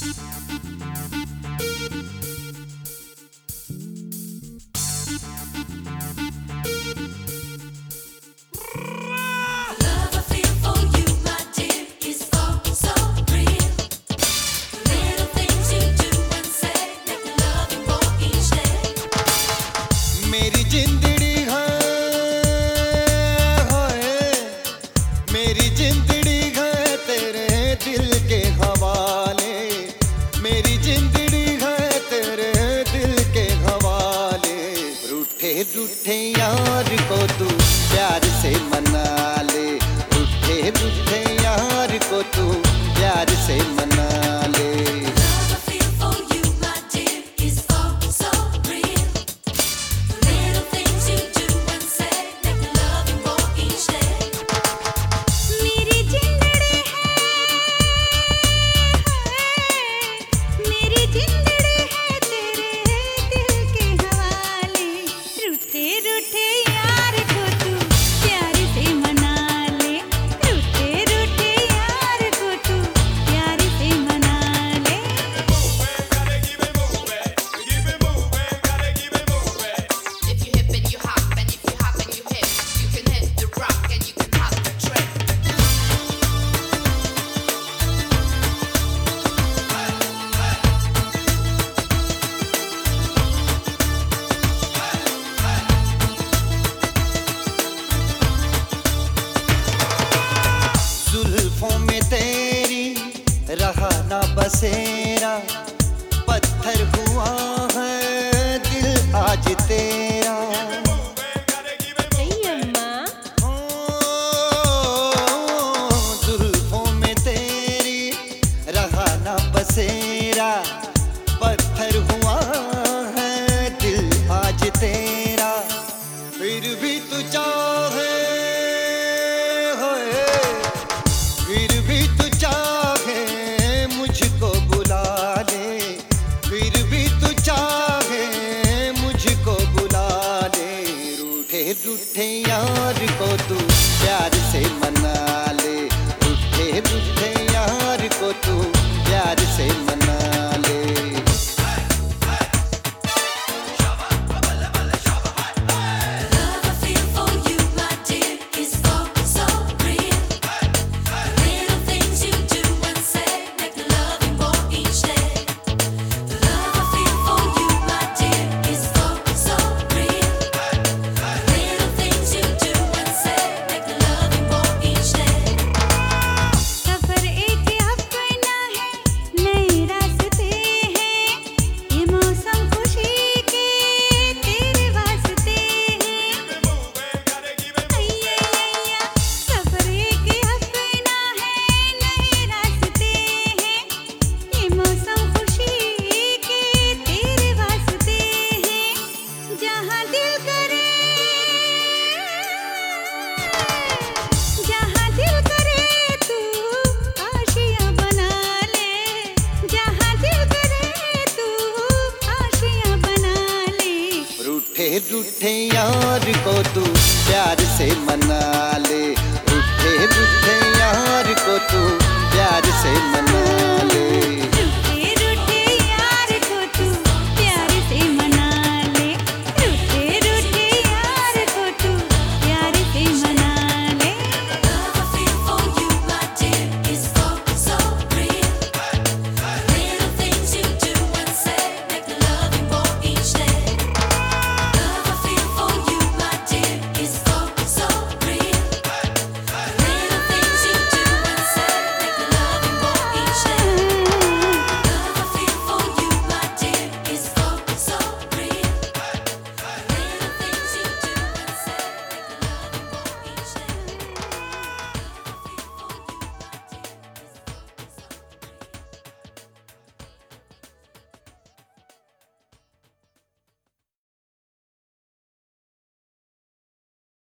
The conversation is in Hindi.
रूठे यार को तू प्यार से मना ले, रूठे यार को तू प्यार से मना ले। जुल्फों में तेरी रहा ना बसेरा, पत्थर हुआ है दिल आज तेरा। जुल्फों में तेरी रहा ना बसेरा, पत्थर हुआ है दिल आज तेरा। फिर भी तू चाहे, फिर भी तू चाहे मुझको बुला ले, फिर भी तू चाहे मुझको बुला ले। रूठे यार को तू प्यार से मना ले, रूठे यार को तू प्यार से मना ले। रूठे यार को तू प्यार से मना ले, रूठे यार को तू प्यार से मना